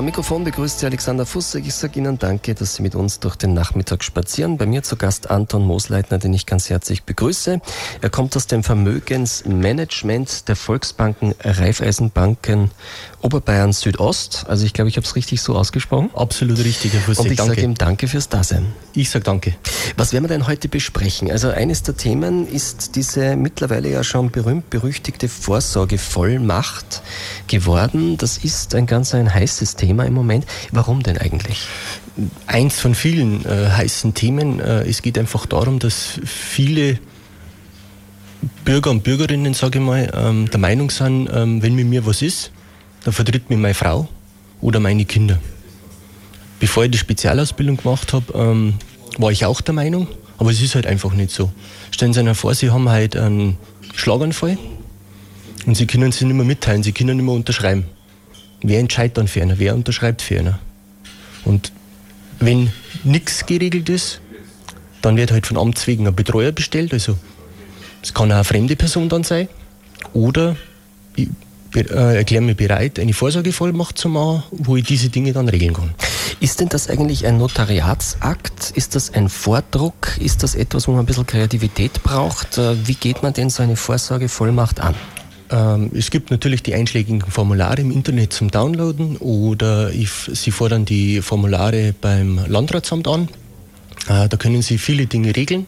Am Mikrofon begrüßt Sie Alexander Fussek. Ich sage Ihnen danke, dass Sie mit uns durch den Nachmittag spazieren. Bei mir zu Gast Anton Moosleitner, den ich ganz herzlich begrüße. Er kommt aus dem Vermögensmanagement der Volksbanken, Raiffeisenbanken Oberbayern Südost. Also ich glaube, ich habe es richtig so ausgesprochen. Absolut richtig, Herr Fussek. Und ich sage ihm danke fürs Dasein. Ich sage danke. Was werden wir denn heute besprechen? Also eines der Themen ist diese mittlerweile ja schon berühmt-berüchtigte Vorsorgevollmacht geworden. Das ist ein heißes Thema im Moment. Warum denn eigentlich? Eins von vielen heißen Themen. Es geht einfach darum, dass viele Bürger und Bürgerinnen, sage ich mal, der Meinung sind, wenn mit mir was ist, dann vertritt mir meine Frau oder meine Kinder. Bevor ich die Spezialausbildung gemacht habe, war ich auch der Meinung, aber es ist halt einfach nicht so. Stellen Sie sich vor, Sie haben halt einen Schlaganfall und Sie können sich nicht mehr mitteilen, Sie können nicht mehr unterschreiben. Wer entscheidet dann für einen? Wer unterschreibt für einen? Und wenn nichts geregelt ist, dann wird halt von Amts wegen ein Betreuer bestellt. Also es kann auch eine fremde Person dann sein. Oder ich erkläre mich bereit, eine Vorsorgevollmacht zu machen, wo ich diese Dinge dann regeln kann. Ist denn das eigentlich ein Notariatsakt? Ist das ein Vordruck? Ist das etwas, wo man ein bisschen Kreativität braucht? Wie geht man denn so eine Vorsorgevollmacht an? Es gibt natürlich die einschlägigen Formulare im Internet zum Downloaden oder Sie fordern die Formulare beim Landratsamt an. Da können Sie viele Dinge regeln.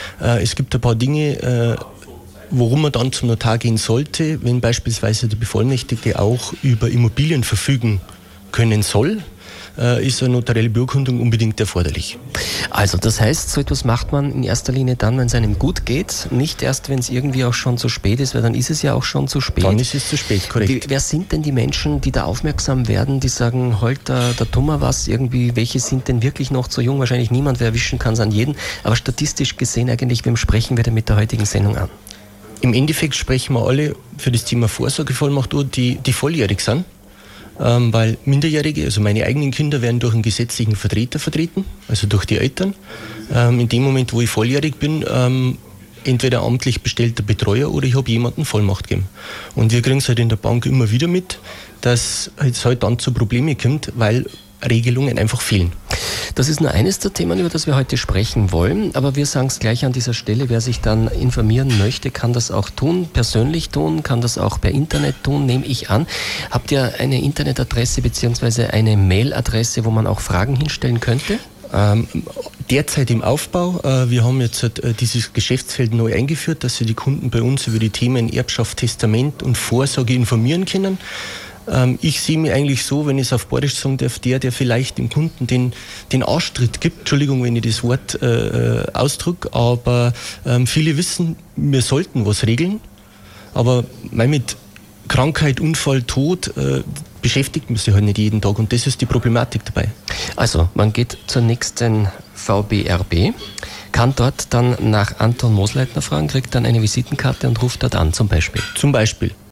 Es gibt ein paar Dinge, worum man dann zum Notar gehen sollte, wenn beispielsweise der Bevollmächtigte auch über Immobilien verfügen können soll, ist eine notarielle Beurkundung unbedingt erforderlich. Also das heißt, so etwas macht man in erster Linie dann, wenn es einem gut geht, nicht erst, wenn es irgendwie auch schon zu spät ist, weil dann ist es ja auch schon zu spät. Dann ist es zu spät, korrekt. Wer sind denn die Menschen, die da aufmerksam werden, die sagen, holt der Tummer was irgendwie, welche sind denn wirklich noch zu jung? Wahrscheinlich niemand, wer erwischen kann es an jeden, aber statistisch gesehen eigentlich, wem sprechen wir denn mit der heutigen Sendung an? Im Endeffekt sprechen wir alle für das Thema Vorsorgevollmacht, die volljährig sind. Weil Minderjährige, also meine eigenen Kinder, werden durch einen gesetzlichen Vertreter vertreten, also durch die Eltern. In dem Moment, wo ich volljährig bin, entweder amtlich bestellter Betreuer oder ich habe jemanden Vollmacht gegeben. Und wir kriegen es halt in der Bank immer wieder mit, dass es halt dann zu Problemen kommt, weil Regelungen einfach fehlen. Das ist nur eines der Themen, über das wir heute sprechen wollen, aber wir sagen es gleich an dieser Stelle, wer sich dann informieren möchte, kann das auch tun, persönlich tun, kann das auch per Internet tun, nehme ich an. Habt ihr eine Internetadresse bzw. eine Mailadresse, wo man auch Fragen hinstellen könnte? Derzeit im Aufbau. Wir haben jetzt dieses Geschäftsfeld neu eingeführt, dass sich die Kunden bei uns über die Themen Erbschaft, Testament und Vorsorge informieren können. Ich sehe mich eigentlich so, wenn ich es auf Bayerisch sagen darf, der vielleicht dem Kunden den Arschtritt gibt. Entschuldigung, wenn ich das Wort ausdrücke, aber viele wissen, wir sollten was regeln, aber mit Krankheit, Unfall, Tod beschäftigt man sich halt nicht jeden Tag und das ist die Problematik dabei. Also, man geht zur nächsten VBRB, kann dort dann nach Anton Moosleitner fragen, kriegt dann eine Visitenkarte und ruft dort an zum Beispiel. Zum Beispiel.